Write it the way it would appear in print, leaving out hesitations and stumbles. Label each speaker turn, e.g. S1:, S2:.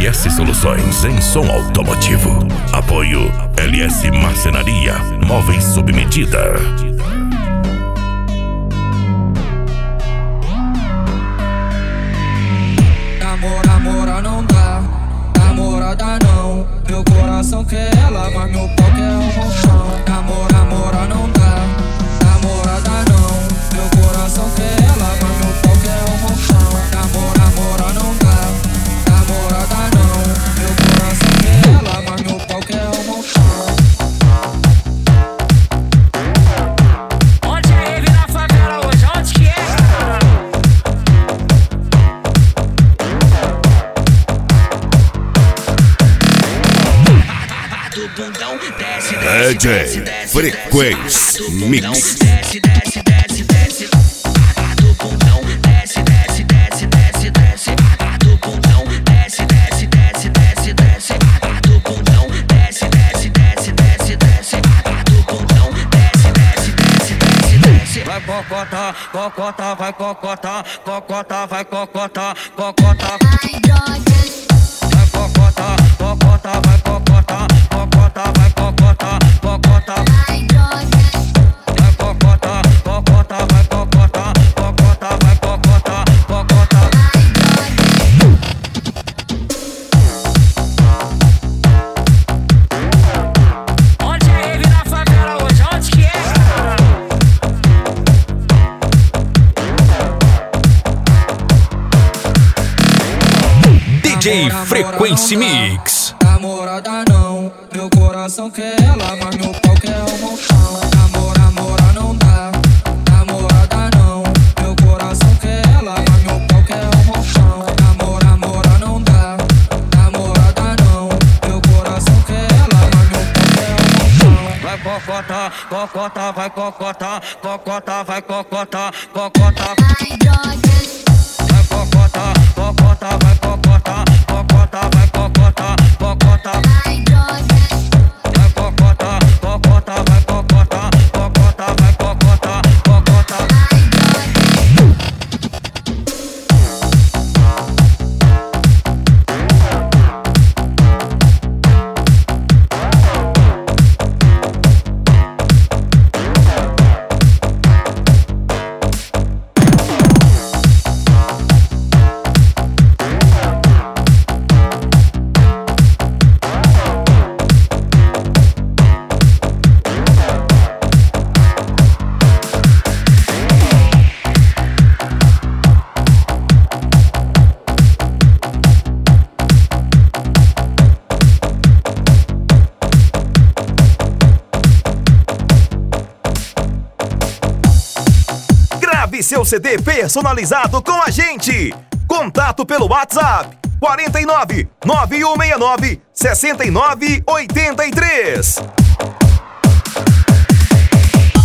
S1: LS Soluções em som automotivo. Apoio LS Marcenaria, móveis sob medida.
S2: Namora não dá, namorada não. Meu coração quer ela, mas meu pau quer um montão. Namora não dá, namorada não. Meu coração quer ela, mas meu pau quer um montão. Namora não dá, namorada não. Meu coração quer ela, mas meu pau quer um montão.
S3: Onde é ele na favela hoje? Onde que é?
S1: DJ Frequência Mix.
S3: Desce, desce, desce, desce. Do bundão, desce, desce, desce, desce, desce. Do bundão, desce, desce, desce, desce, desce. Do bundão, desce, desce, desce, desce, desce. Do bundão, desce, desce, desce, desce, desce. Vai cocota, cocota, vai cocota, cocota, vai cocota, cocota. Vai cocota, cocota, vai cocota, cocota, vai cocota, cocota. Vai cocota, cocota, vai cocota, cocota, vai cocota, cocota. Onde é ele na favela hoje? Onde que é?
S4: DJ Frequência Mix.
S2: Namorada não, meu coração quer ela, mas meu pau quer um montão. Namora não dá, namorada não. Meu coração quer ela, mas meu pau quer um montão. Namora não dá, namorada não. Meu coração quer ela, mas meu pau quer um montão. Vai cocota, cocota, vai cocota, cocota, vai cocota, cocota. Vai cocota, cocota, vai cocota, cocota, vai cocota, cocota. Vai cocota, cocota, vai cocota, cocota, vai cocota, cocota.
S4: Grave seu CD personalizado com a gente. Contato pelo WhatsApp 49 9169 6983.